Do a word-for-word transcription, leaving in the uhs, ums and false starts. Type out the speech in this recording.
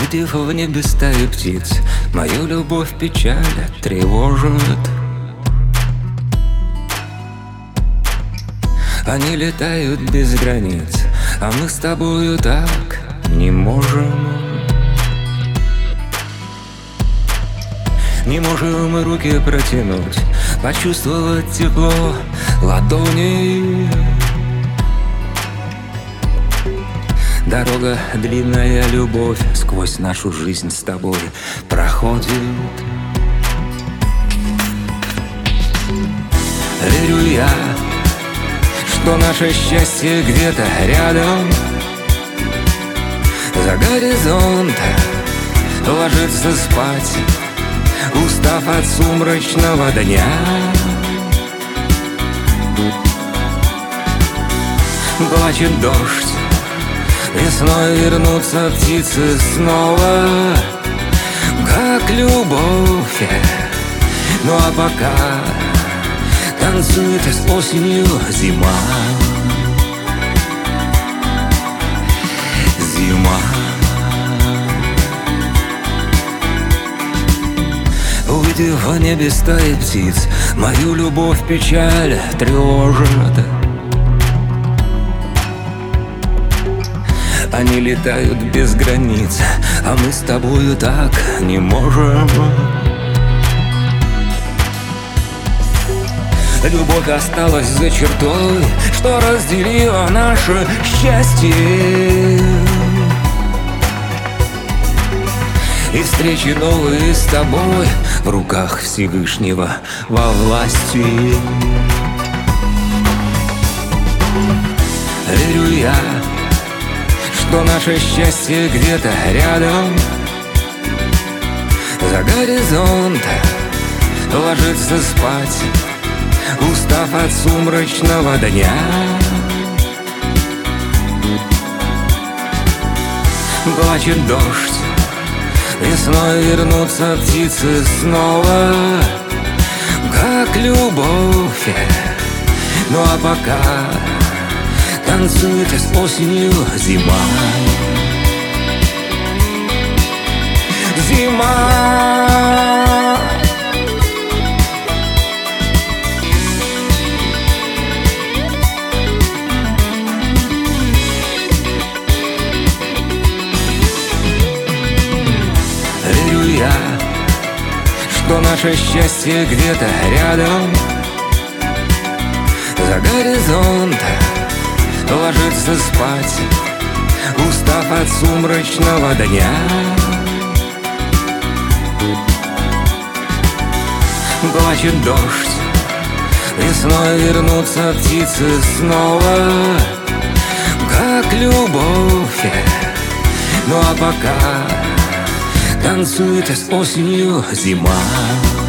Увидев в небе стаи птиц, мою любовь печаль тревожит. Они летают без границ, а мы с тобою так не можем. Не можем мы руки протянуть, почувствовать тепло ладоней. Дорога длинная, любовь сквозь нашу жизнь с тобой проходит. Верю я, что наше счастье где-то рядом. За горизонта ложится спать, устав от сумрачного дня. Плачет дождь, весной вернутся птицы снова, как любовь. Ну а пока танцует с осенью зима. Зима. Увидев в небе стаи птиц, мою любовь печаль тревожит. Они летают без границ, а мы с тобою так не можем. Любовь осталась за чертой, что разделила наше счастье. И встречи новые с тобой в руках Всевышнего во власти. Верю я, что наше счастье где-то рядом. За горизонта ложится спать, устав от сумрачного дня. Плачет дождь, весной вернутся птицы снова, как любовь. Ну а пока танцует с осенью зима. Зима. Верю я, что наше счастье где-то рядом. За горизонта ложится спать, устав от сумрачного дня. Плачет дождь, весной вернутся птицы снова, как любовь. Ну а пока танцует с осенью зима.